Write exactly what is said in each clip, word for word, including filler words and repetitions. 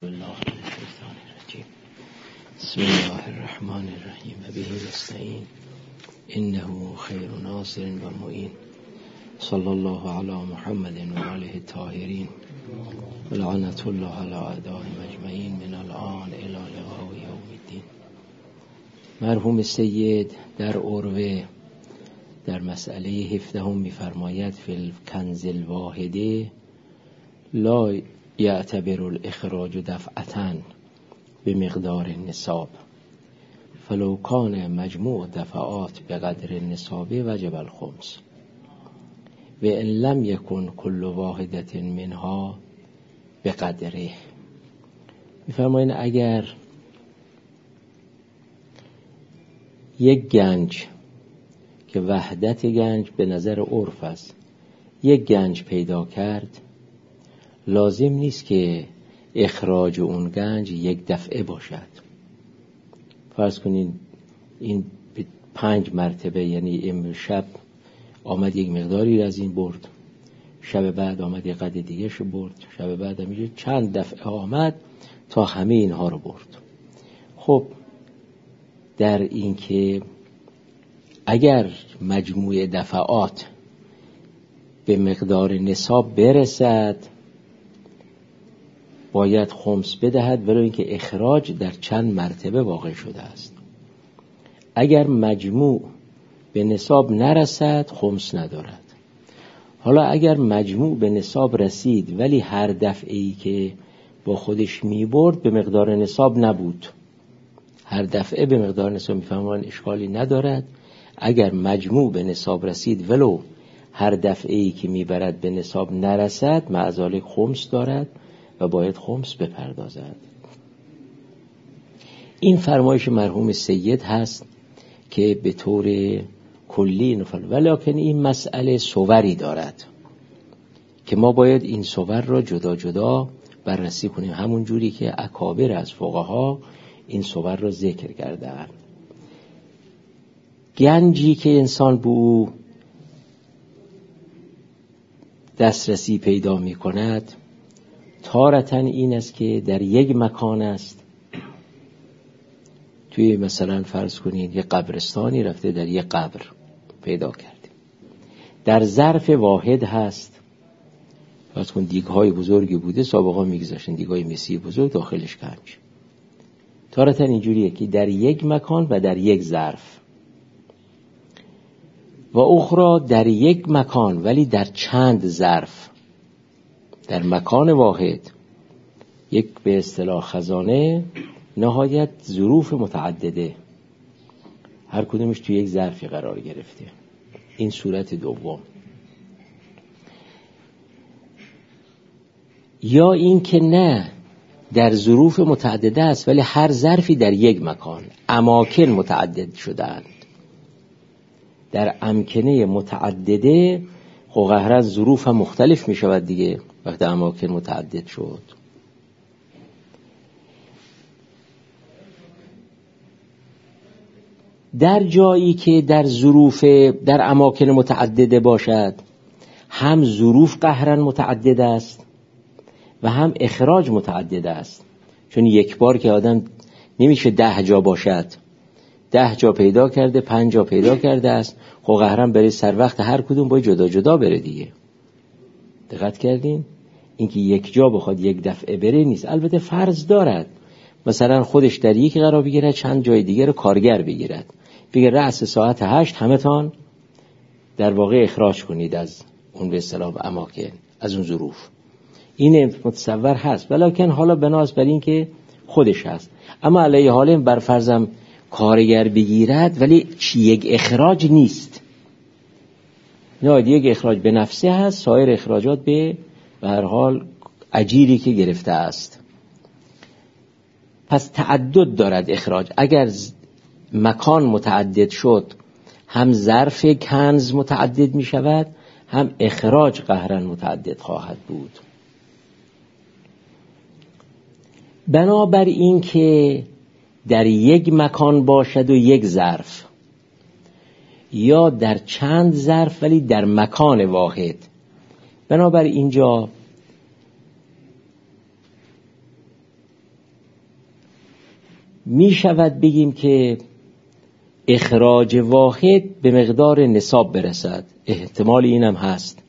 الله الشیطان الرجیم. بسم الله الرحمن الرحیم و به نستعین انه خیر ناصر و معین. صلی الله علی محمد و آله الطاهرین و لعنت الله علی اعدائهم اجمعین من الان الی لقاء یوم الدین. مرحوم سید در عروه در مسئله هفدهم می‌فرماید فی الکنز الواحده لا یعتبر الاخراج دفعتاً به مقدار النصاب فلو کان مجموع دفعات به قدر النصاب وجب الخمس و ان لم یکن کل واحدة منها به قدره. می‌فرمایند اگر یک گنج که وحدت گنج به نظر عرف است یک گنج پیدا کرد، لازم نیست که اخراج اون گنج یک دفعه باشد. فرض کنین این پنج مرتبه، یعنی امروز شب آمد یک مقداری از این برد، شب بعد آمد یک قدر دیگه شو برد، شب بعد هم چند دفعه آمد تا همه اینها رو برد. خب در این که اگر مجموع دفعات به مقدار نصاب برسد باید خمس بدهد، ولی اینکه اخراج در چند مرتبه واقع شده است. اگر مجموع به نصاب نرسد خمس ندارد. حالا اگر مجموع به نصاب رسید ولی هر دفعه‌ای که با خودش میبرد به مقدار نصاب نبود، هر دفعه به مقدار نصاب، میفهمون اشکالی ندارد. اگر مجموع به نصاب رسید ولو هر دفعه‌ای که میبرد به نصاب نرسد، معذالک خمس دارد و باید خمس بپردازد. این فرمایش مرحوم سید هست که به طور کلی نفل، ولیکن این مسئله صوری دارد که ما باید این صور را جدا جدا بررسی کنیم، همون جوری که اکابر از فقها این صور را ذکر کردند. گنجی که انسان به او دسترسی پیدا می کند تارتاً این است که در یک مکان است، توی مثلا فرض کنید یک قبرستانی رفته در یک قبر پیدا کرده، در ظرف واحد هست. فرض کن دیگ‌های بزرگی بوده، سابقا میگذاشتن دیگ‌های مسی بزرگ داخلش گنج. تارتاً اینجوریه که در یک مکان و در یک ظرف، و اخرى در یک مکان ولی در چند ظرف. در مکان واحد یک به اصطلاح خزانه نهایت ظروف متعدده، هر کدومش توی یک ظرفی قرار گرفته. این صورت دوم. یا این که نه، در ظروف متعدده است ولی هر ظرفی در یک مکان، اماکن متعدد شدند. در امکنه متعدده قهرن ظروف هم مختلف می شود دیگه وقتی اماکن متعدد شد. در جایی که در ظروف در اماکن متعدده باشد، هم ظروف قهرن متعدد است و هم اخراج متعدد است، چون یک بار که آدم نمیشه ده جا باشد، ده جا پیدا کرده، پنج جا پیدا کرده است، خب قهرن برای سر وقت هر کدوم باید جدا جدا بره دیگه. دقت کردین؟ اینکه یک جا بخواد یک دفعه بره نیست. البته فرض دارد مثلا خودش در یک قرار بگیرد، چند جای دیگر رو کارگر بگیرد، بگه رأس ساعت هشت همه تان در واقع اخراج کنید از اون به اصطلاح اماکن، از اون ظروف. این متصور هست، ولیکن حالا بناس بر این که خودش هست. اما علیه حال بر فرضم کارگر بگیرد ولی چی یک اخراج نیست، نه یک اخراج به نفسه هست، سایر اخراجات به به هر حال اجیری که گرفته است. پس تعدد دارد اخراج. اگر مکان متعدد شد هم ظرف کنز متعدد می شود، هم اخراج قهرن متعدد خواهد بود. بنابر این که در یک مکان باشد و یک ظرف، یا در چند ظرف ولی در مکان واحد، بنابر اینجا می شود بگیم که اخراج واحد به مقدار نصاب برسد. احتمال اینم هست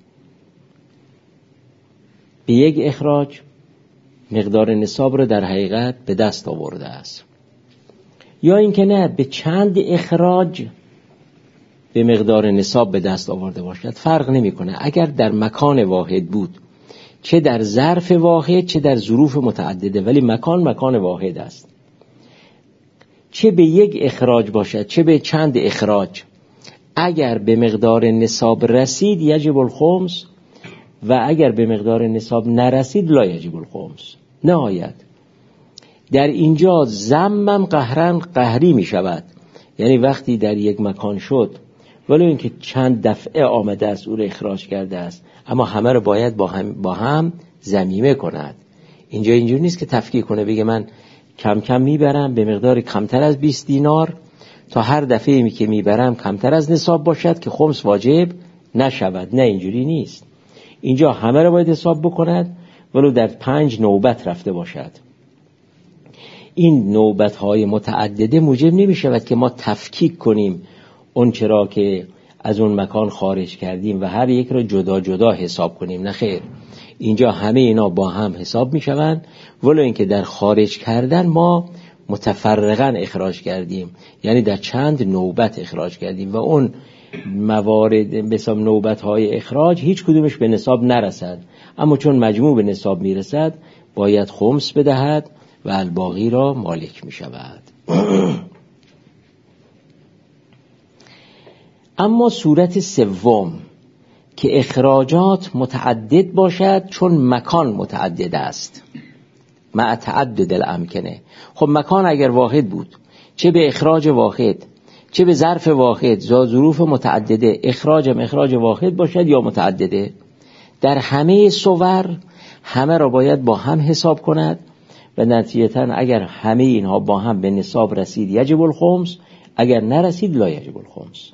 به یک اخراج مقدار نصاب رو در حقیقت به دست آورده است، یا اینکه نه به چند اخراج به مقدار نصاب به دست آورده باشد. فرق نمیکنه اگر در مکان واحد بود، چه در ظرف واحد چه در ظروف متعدده، ولی مکان مکان واحد است. چه به یک اخراج باشد چه به چند اخراج، اگر به مقدار نصاب رسید یجب الخمس و اگر به مقدار نصاب نرسید لا یجب الخمس. نهایت در اینجا ضمم قهرن قهری می شود، یعنی وقتی در یک مکان شد ولی اینکه چند دفعه آمده است او را اخراج کرده است، اما همه رو باید با هم, با هم ضمیمه کند. اینجا اینجور نیست که تفکیک کنه بگه من کم کم میبرم به مقدار کمتر از بیست دینار تا هر دفعه می که میبرم کمتر از نصاب باشد که خمس واجب نشود. نه، اینجوری نیست. اینجا همه رو باید حساب بکند ولو در پنج نوبت رفته باشد. این نوبت های متعدده موجب نمی شود که ما تفکیک کنیم اون چرا که از اون مکان خارج کردیم و هر یک را جدا جدا حساب کنیم. نه خیر، اینجا همه اینا با هم حساب می شوند ولو اینکه در خارج کردن ما متفرقاً اخراج کردیم، یعنی در چند نوبت اخراج کردیم و اون موارد مثلا نوبت های اخراج هیچ کدومش به نصاب نرسد، اما چون مجموع به نصاب می رسد باید خمس بدهد و الباقی را مالک می شود. اما صورت سوم که اخراجات متعدد باشد چون مکان متعدد است، مع تعدد الامکنه. خب مکان اگر واحد بود، چه به اخراج واحد چه به ظرف واحد یا ظروف متعدده، اخراجم اخراج واحد باشد یا متعدده، در همه صور همه را باید با هم حساب کند و نتیجتاً اگر همه اینها با هم به نصاب رسید یجب الخمس، اگر نرسید لا یجب الخمس.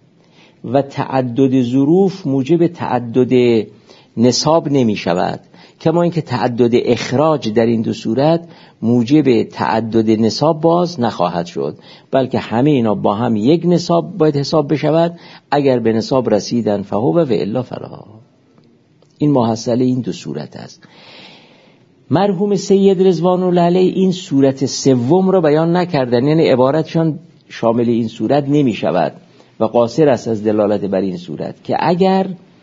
و تعدد ظروف موجب تعدد نصاب نمی شود، کما اینکه تعدد اخراج در این دو صورت موجب تعدد نصاب باز نخواهد شد، بلکه همه اینا با هم یک نصاب باید حساب بشود. اگر به نصاب رسیدن فهو و الا فلا. این محصله این دو صورت است. مرحوم سید رضوان الله علیه این صورت سوم را بیان نکردن، یعنی عبارتشان شامل این صورت نمی شود و قاصر است از دلالت بر این صورت که اگر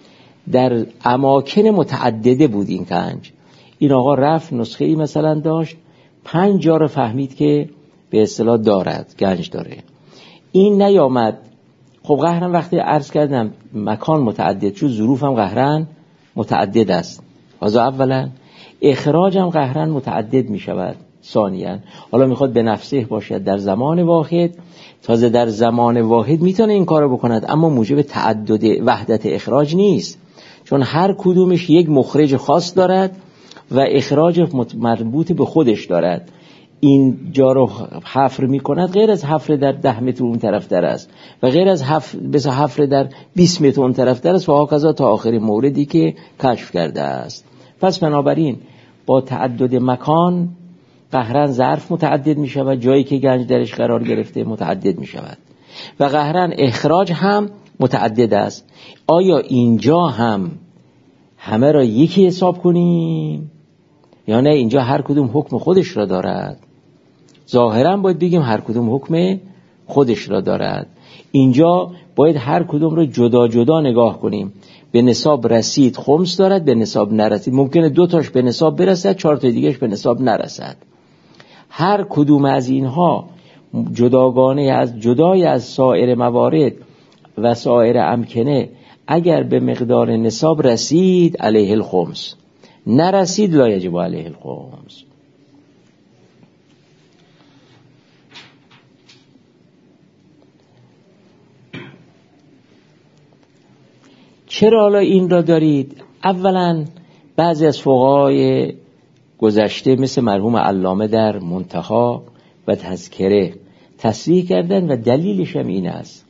در اماکن متعدده بود این گنج، این آقا رفت نسخه ای مثلا داشت پنج جا رو فهمید که به اصطلاح دارد گنج داره، این نیامد. خب قهرن وقتی عرض کردم مکان متعدد شد، ظروف هم قهرن متعدد است. حالا اولا اخراج هم قهرن متعدد می شود. ثانیاً حالا میخواد به نفسه باشد در زمان واحد، تازه در زمان واحد میتونه این کارو بکند، اما موجب تعدد وحدت اخراج نیست، چون هر کدومش یک مخرج خاص دارد و اخراج مربوط به خودش دارد. این جا رو حفر میکند غیر از حفر در ده متر اون طرف در است و غیر از حفر بس حفر در بیست متر اون طرف در است و هاکذا تا آخرین موردی که کشف کرده است. پس بنابراین با تعدد مکان قهرن ظرف متعدد می شود، جایی که گنج درش قرار گرفته متعدد می شود و قهرن اخراج هم متعدد است. آیا اینجا هم همه را یکی حساب کنیم یا نه اینجا هر کدوم حکم خودش را دارد؟ ظاهرا باید بگیم هر کدوم حکم خودش را دارد. اینجا باید هر کدوم را جدا جدا نگاه کنیم. به نصاب رسید خمس دارد، به نصاب نرسید ممکنه دو تاش به نصاب برسد، چهار تا دیگهش به نصاب نرسد. هر کدوم از اینها جداگانه از جدای از سایر موارد و سایر امکنه اگر به مقدار نصاب رسید علیه الخمس، نرسید لا یجب علیه الخمس. چرا حالا این را دارید؟ اولا بعضی از فقهای گذشته مثل مرحوم علامه در منتها و تذکره تصریح کردن و دلیلش هم این است.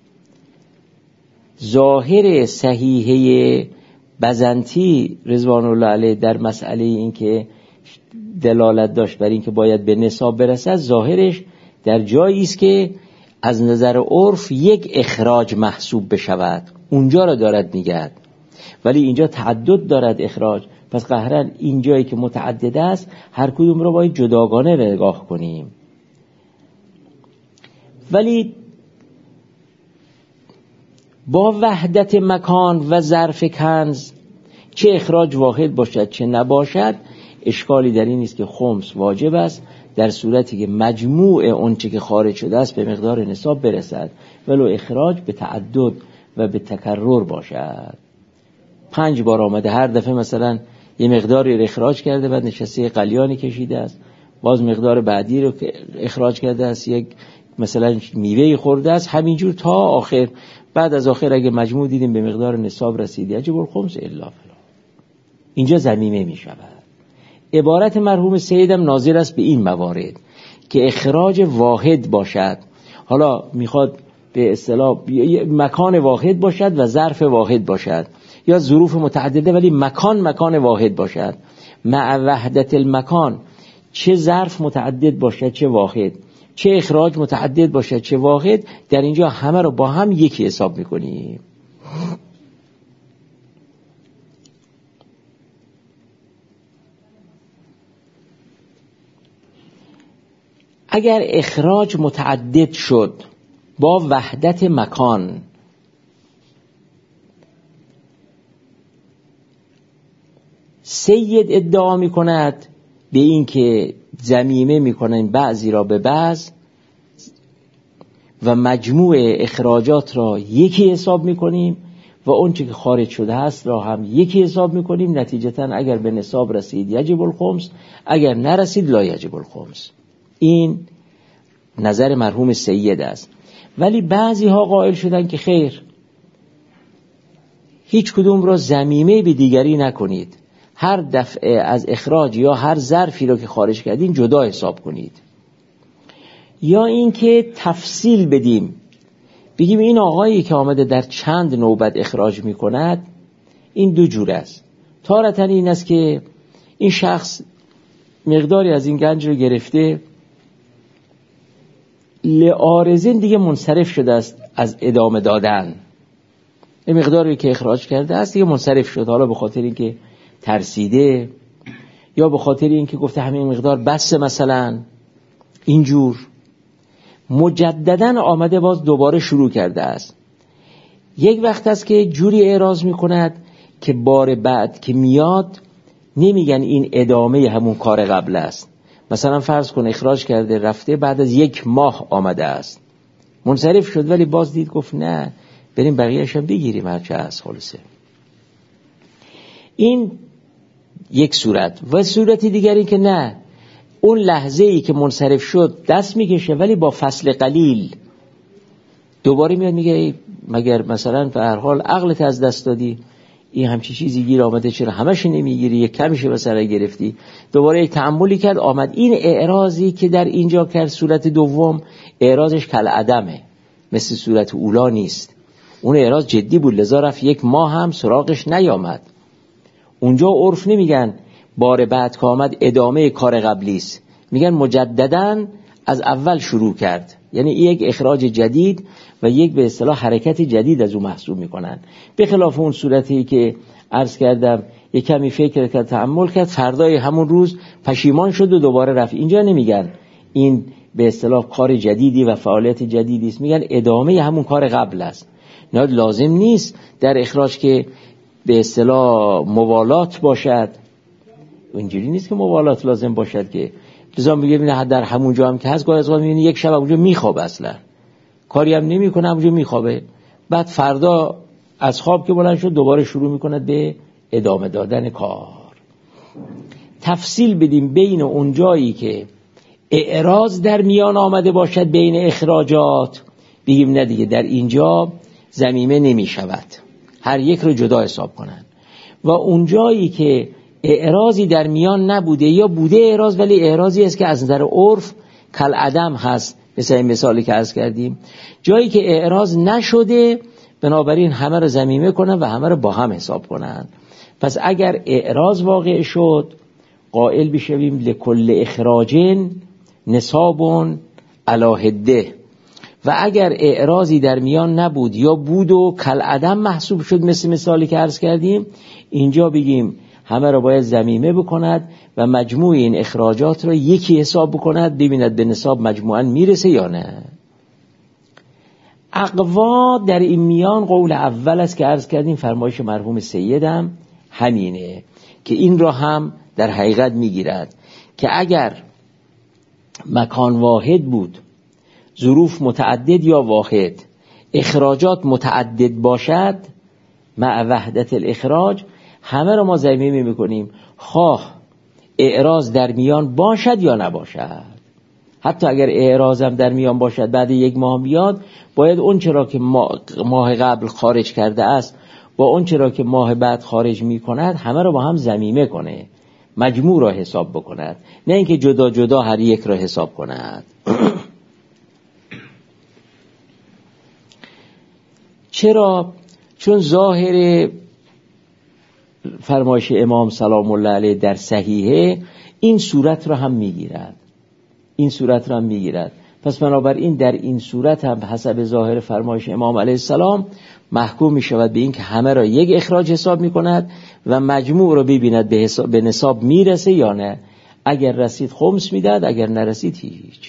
ظاهر صحیحه بزنتی رضوان الله علیه در مسئله این که دلالت داشت بر این که باید به نصاب برسد، ظاهرش در جایی است که از نظر عرف یک اخراج محسوب بشود، اونجا را دارد میگه، ولی اینجا تعدد دارد اخراج. پس قهرن این جایی که متعدد است هر کدوم را باید جداگانه نگاه کنیم. ولی با وحدت مکان و ظرف کنز چه اخراج واحد باشد چه نباشد، اشکالی در این نیست که خمس واجب است در صورتی که مجموع اون چه که خارج شده است به مقدار نصاب برسد، ولو اخراج به تعدد و به تکرر باشد. پنج بار آمده، هر دفعه مثلا یه مقداری رو اخراج کرده، بعد نشسته قلیانی کشیده است، باز مقدار بعدی رو اخراج کرده است، یک مثلا میوه خورده است، همینجور تا آخر. بعد از آخر اگه مجموع دیدیم به مقدار نصاب رسید، یجب الخمس الا فلا. اینجا ضمیمه می شود. عبارت مرحوم سیدم ناظر است به این موارد که اخراج واحد باشد، حالا میخواد به اصطلاح مکان واحد باشد و ظرف واحد باشد، یا ظروف متعدده ولی مکان مکان واحد باشد. مع وحدت المکان، چه ظرف متعدد باشد چه واحد، چه اخراج متعدد باشد چه واحد، در اینجا همه رو با هم یکی حساب میکنیم. اگر اخراج متعدد شد با وحدت مکان، سید ادعا می کند به این که ضمیمه می کنن بعضی را به بعض و مجموع اخراجات را یکی حساب می کنیم و اون چه که خارج شده است را هم یکی حساب می کنیم. نتیجتا اگر به نصاب رسید یجب الخمس، اگر نرسید لا یجب الخمس. این نظر مرحوم سید است. ولی بعضی ها قائل شدن که خیر، هیچ کدوم را ضمیمه به دیگری نکنید، هر دفعه از اخراج یا هر ظرفی را که خارج کردین جدا حساب کنید. یا اینکه تفصیل بدیم، بگیم این آقایی که آمده در چند نوبت اخراج می کند این دو جور است. تارتاً این است که این شخص مقداری از این گنج رو گرفته، لعارضین دیگه منصرف شده است از ادامه دادن، این مقداری که اخراج کرده است دیگه منصرف شد، حالا به خاطر اینکه ترسیده یا به خاطر اینکه گفته همین مقدار بس، مثلا اینجور مجدداً آمده باز دوباره شروع کرده است. یک وقت است که جوری اعراض می کند که بار بعد که میاد نمیگن این ادامه همون کار قبل است. مثلا فرض کن اخراج کرده رفته، بعد از یک ماه آمده است منصرف شد، ولی باز دید گفت نه بریم بقیه‌اش هم بگیریم هرچه هست خلاصه. این یک صورت. و صورتی دیگری که نه، اون لحظه ای که منصرف شد دست میکشه ولی با فصل قلیل دوباره میاد میگه مگر مثلا به هر حال عقلت از دست دادی، این همچی چیزی گیر آمده چرا همش نمیگیری، یک کمیشه مثلا گرفتی، دوباره یک تأملی کرد آمد. این اعراضی که در اینجا کرد صورت دوم اعراضش کل عدمه، مثل صورت اولا نیست. اون اعراض جدی بود، لذا رفت یک ماه هم سراغش نیامد. اونجا عرف نمیگن بار بعد که آمد ادامه کار قبلی است، میگن مجدداً از اول شروع کرد، یعنی یک اخراج جدید و یک به اصطلاح حرکت جدید از او محسوب میکنن. به خلاف اون صورتی که عرض کردم یک کمی فکر کرد تأمل کرد، فردای همون روز پشیمان شد و دوباره رفت. اینجا نمیگن این به اصطلاح کار جدیدی و فعالیت جدیدی است، میگن ادامه همون کار قبل است. نه لازم نیست در اخراج که به اصطلاح موالات باشد، اینجوری نیست که موالات لازم باشد که لازم بگه ببینه در همون جا هم که هست گاهی از اوقات میبینی یک شب اونجا میخوابه، اصلا کاری هم نمیکنه اونجا میخوابه، بعد فردا از خواب که بلند شد دوباره شروع میکنه به ادامه دادن کار. تفصیل بدیم بین اون جایی که اعراض در میان آمده باشد بین اخراجات، بگیم نه دیگه در اینجا ضمیمه نمیشود، هر یک رو جدا حساب کنن. و اون جایی که اعراضی در میان نبوده یا بوده اعراض ولی اعراضی است که از نظر عرف کل عدم هست، مثل این مثالی که عرض کردیم، جایی که اعراض نشده بنابراین همه رو ضمیمه کنن و همه رو با هم حساب کنن. پس اگر اعراض واقع شد قائل بشویم لکل اخراجن نصابون علاهده و اگر اعراضی در میان نبود یا بود و کالعدم محسوب شد، مثل مثالی که عرض کردیم، اینجا بگیم همه را باید ضمیمه بکند و مجموع این اخراجات را یکی حساب بکند، ببیند به نصاب مجموعاً میرسه یا نه. اقوا در این میان قول اول است که عرض کردیم، فرمایش مرحوم سیدم همینه که این را هم در حقیقت میگیرد که اگر مکان واحد بود، ظروف متعدد یا واحد، اخراجات متعدد باشد، مع وحدت الاخراج، همه را ما ضمیمه میکنیم، خواه اعراض در میان باشد یا نباشد. حتی اگر اعراضم در میان باشد بعد یک ماه بیاد، باید اون چرا که ماه قبل خارج کرده است با اون چرا که ماه بعد خارج میکند همه را با هم ضمیمه کنه، مجموع را حساب بکند، نه اینکه جدا جدا هر یک را حساب کند. چرا؟ چون ظاهر فرمایش امام سلام الله علیه در صحیحه این صورت را هم میگیرد، این صورت را هم میگیرد. پس بنابراین در این صورت هم حسب ظاهر فرمایش امام علیه السلام محکوم می شود به این که همه را یک اخراج حساب می کند و مجموع را ببیند به, حساب به نصاب میرسه یا نه. اگر رسید خمس میداد، اگر نرسید هیچ.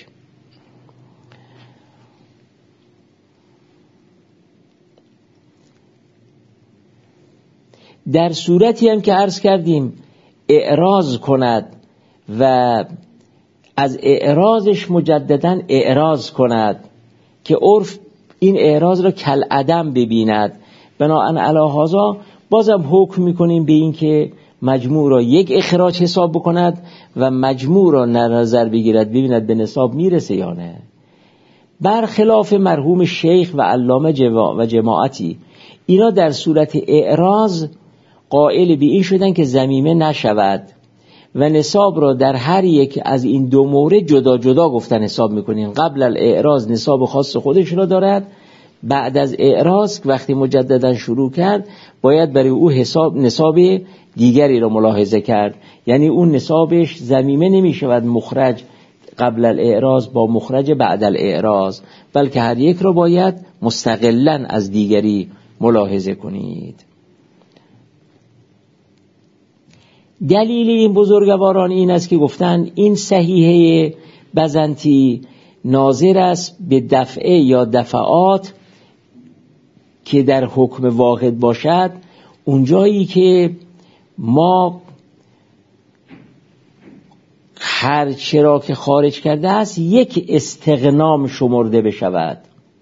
در صورتی هم که عرض کردیم اعراض کند و از اعراضش مجدداً اعراض کند که عرف این اعراض را کالعدم ببیند، بناهن علی هذا بازم حکم میکنیم به این که مجموع را یک اخراج حساب بکند و مجموع را نظر بگیرد ببیند به نصاب میرسه یا نه. برخلاف مرحوم شیخ و علامه و جماعتی، اینا در صورت اعراض قائل به این شدن که ضمیمه نشود و نصاب را در هر یک از این دو مورد جدا جدا گفتن حساب میکنین. قبل الاعراض نصاب خاص خودش را دارد، بعد از اعراض وقتی مجددا شروع کرد باید برای او حساب نصاب دیگری را ملاحظه کرد، یعنی اون نصابش ضمیمه نمیشود مخرج قبل الاعراض با مخرج بعد الاعراض، بلکه هر یک را باید مستقلاً از دیگری ملاحظه کنید. دلیل این بزرگواران این است که گفتن این صحیحه بزنطی ناظر است به دفعه یا دفعات که در حکم واحد باشد، اونجایی که ما هر چرا که خارج کرده است یک استغنام شمرده بشود.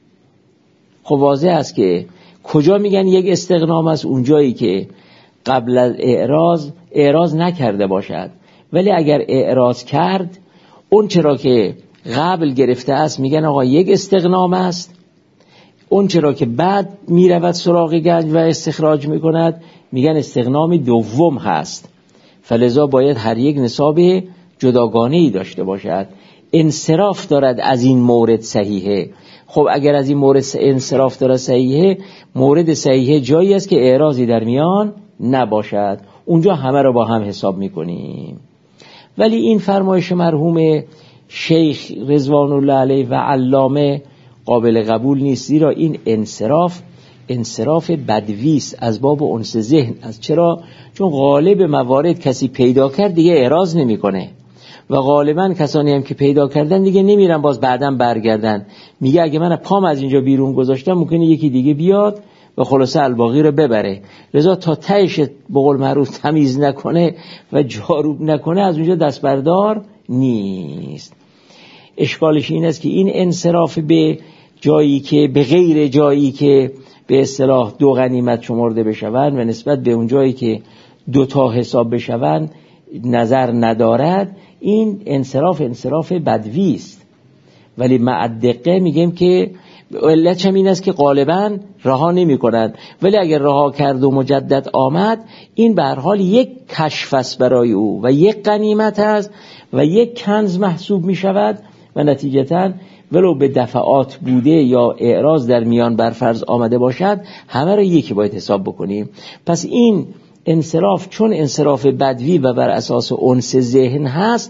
خب واضح است که کجا میگن یک استغنام است؟ اونجایی که قبل از اعراض اعراض نکرده باشد، ولی اگر اعراض کرد اون چرا که قبل گرفته است میگن آقا یک استغنام است، اون چرا که بعد میرود سراغ گنج و استخراج میکند میگن استغنام دوم هست، فلذا باید هر یک نصاب جداگانه‌ای داشته باشد. انصراف دارد از این مورد صحیحه. خب اگر از این مورد انصراف دارد صحیحه، مورد صحیحه جایی است که اعراضی در میان نباشد، اونجا همه رو با هم حساب میکنیم. ولی این فرمایش مرحوم شیخ رضوان الله علیه و علامه قابل قبول نیست، زیرا این انصراف انصراف بدویست از باب انس ذهن است. چرا؟ چون غالب موارد کسی پیدا کرد دیگه اعراض نمیکنه و غالبا کسانی هم که پیدا کردن دیگه نمیرن باز بعداً برگردن، میگه اگه من پام از اینجا بیرون گذاشتم ممکنه یکی دیگه بیاد و خلاصه الباقی رو ببره، لذا تا تهش به قول معروف تمیز نکنه و جاروب نکنه از اونجا دست بردار نیست. اشکالش این است که این انصراف به جایی که به غیر جایی که به اصطلاح دو غنیمت شمرده بشوند و نسبت به اون جایی که دو تا حساب بشوند نظر ندارد، این انصراف انصراف بدوی است. ولی مع دقه میگیم که علت هم این است که غالبا رها نمی کنند، ولی اگر رها کرد و مجدد آمد این به هر حال یک کشف است برای او و یک غنیمت است و یک کنز محسوب می شود و نتیجتاً ولو به دفعات بوده یا اعراض در میان برفرض آمده باشد همه را یکی باید حساب بکنیم. پس این انصراف چون انصراف بدوی و بر اساس انس ذهن هست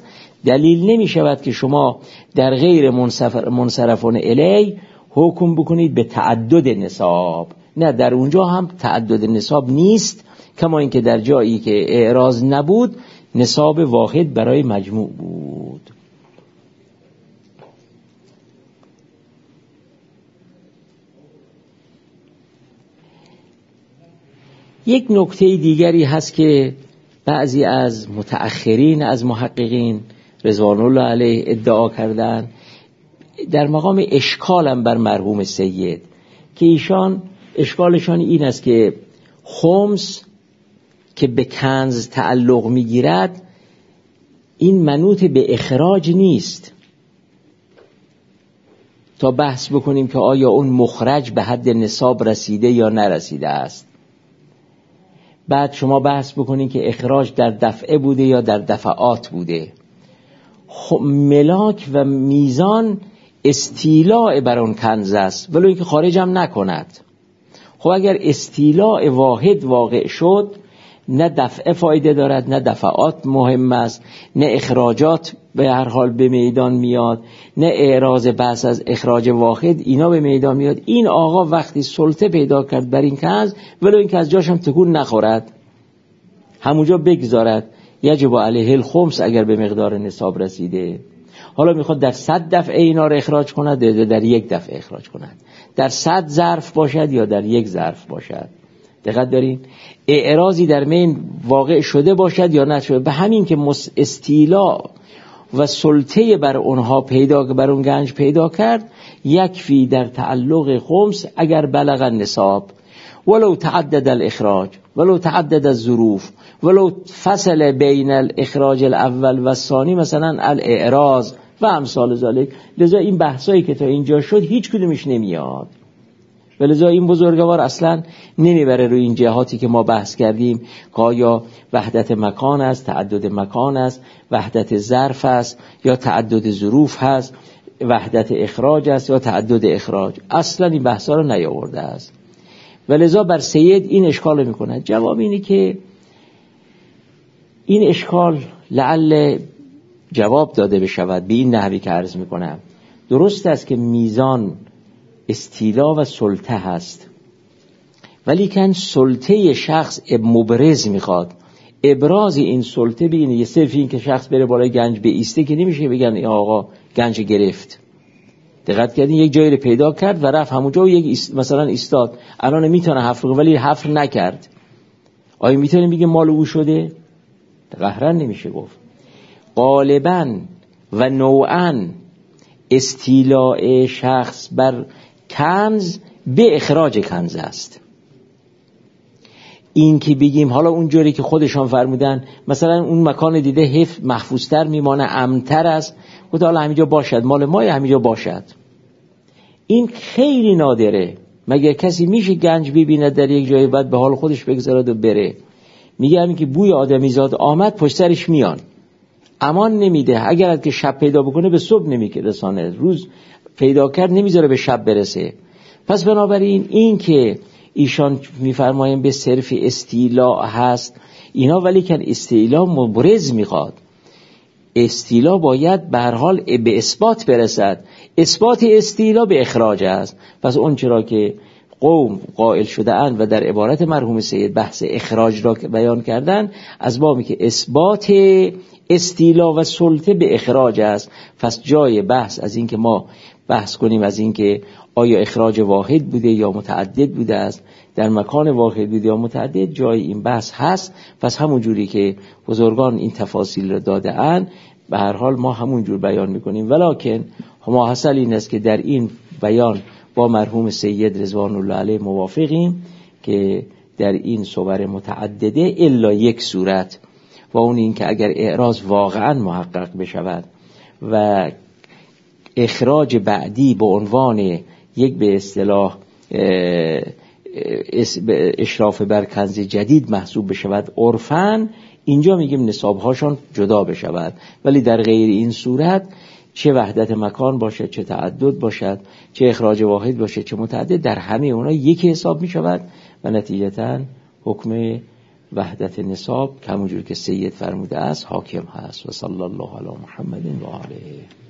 دلیل نمی شود که شما در غیر منصرفون الی حکم بکنید به تعدد نصاب. نه، در اونجا هم تعدد نصاب نیست، کما اینکه در جایی که اعراض نبود نصاب واحد برای مجموع بود. یک نکته دیگری هست که بعضی از متأخرین از محققین رضوان الله علیه ادعا کردن در مقام اشکالم بر مرحوم سید، که ایشان اشکالشان این است که خمس که به کنز تعلق میگیرد این منوط به اخراج نیست، تا بحث بکنیم که آیا اون مخرج به حد نصاب رسیده یا نرسیده است. بعد شما بحث بکنید که اخراج در دفعه بوده یا در دفعات بوده. خب ملاک و میزان استیلاء بر اون کنز است، ولو اینکه خارج هم نکند. خب اگر استیلاء واحد واقع شد، نه دفعه فایده دارد، نه دفعات مهم است، نه اخراجات به هر حال به میدان میاد، نه اعراض بحث از اخراج واحد اینا به میدان میاد. این آقا وقتی سلطه پیدا کرد بر این کنز، ولو اینکه از جاش هم تکون نخورد، همونجا بگذارد، یجب علیه الخمس اگر به مقدار نصاب رسیده. حالا میخواد در صد دفعه اینا رو اخراج کند یا در یک دفعه اخراج کند، در صد ظرف باشد یا در یک ظرف باشد. دقت دارین؟ اعراضی در مین واقع شده باشد یا نشده، به همین که استیلا و سلطه بر اونها پیدا بر اون گنج پیدا کرد، یکفی در تعلق خمس اگر بلغ النصاب، ولو تعدد الاخراج، ولو تعدد الظروف، ولو فصل بین الاخراج الاول و الثانی، مثلا الاعراض و امثال ذالک. لذا این بحثایی که تا اینجا شد هیچ کدومش نمیاد، ولذا این بزرگوار اصلا نمیبره روی این جهاتی که ما بحث کردیم که آیا وحدت مکان است، تعدد مکان است، وحدت ظرف است یا تعدد ظروف هست، وحدت اخراج است یا تعدد اخراج. اصلا این بحثا رو نیاورده است، ولذا بر سید این اشکال میکنه. جواب اینه که این اشکال لعل جواب داده بشود به این نحوی که عرض میکنم. درست است که میزان استیلا و سلطه هست، ولی کن سلطه شخص مبرز میخواد. ابراز این سلطه بینه یه صرف این که شخص بره بالای گنج بایسته که نمیشه بگن ای آقا گنج گرفت. دقت کردین؟ یک جایی رو پیدا کرد و رفت همونجا و یک ایست مثلا ایستاد، الان میتونه حفر ولی حفر نکرد. آیا میتونیم بگیم مال او شده؟ قهرا نمیشه گفت. غالباً و نوعاً استیلاء شخص بر کنز به اخراج کنز است. این که بگیم حالا اونجوری که خودشان فرمودن مثلا اون مکان دیده حفظ محفوظتر میمانه، امن‌تر است، گفت حالا همینجا باشد، مال ما همینجا باشد، این خیلی نادره. مگر کسی میشه گنج ببیند در یک جای بعد به حال خودش بگذارد و بره؟ میگه همین که بوی آدمیزاد آمد پشت سرش میان، امان نمیده. اگر که شب پیدا بکنه به صبح نمیرسانه، روز پیدا کرد نمیذاره به شب برسه. پس بنابراین این که ایشان میفرمایند به صرف استیلا هست اینا، ولی که استیلا مبرز میخواد. استیلا باید به هر حال به اثبات برسد. اثبات استیلا به اخراج است. پس اون چرا که قوم قائل شده اند و در عبارت مرحوم سید بحث اخراج را بیان کردن، از بامی که اثبات استیلا و سلطه به اخراج است، پس جای بحث از این که ما بحث کنیم از این که آیا اخراج واحد بوده یا متعدد بوده است، در مکان واحد بوده یا متعدد، جای این بحث هست. پس همون جوری که بزرگان این تفاصیل را داده اند به هر حال ما همون جور بیان میکنیم. ولکن ما حاصل این است که در این بیان با مرحوم سید رضوان الله علیه موافقیم که در این صور متعدده الا یک صورت، و اون این که اگر اعراض واقعا محقق بشود و اخراج بعدی به عنوان یک به اصطلاح اشراف بر کنز جدید محسوب بشود عرفاً، اینجا میگیم نصابهاشون جدا بشود. ولی در غیر این صورت چه وحدت مکان باشد، چه تعدد باشد، چه اخراج واحد باشد، چه متعدد، در همه اونا یکی حساب میشود و نتیجتاً حکم وحدت نصاب که همونجور که سید فرموده است حاکم هست. و صلی الله علی محمد و آله.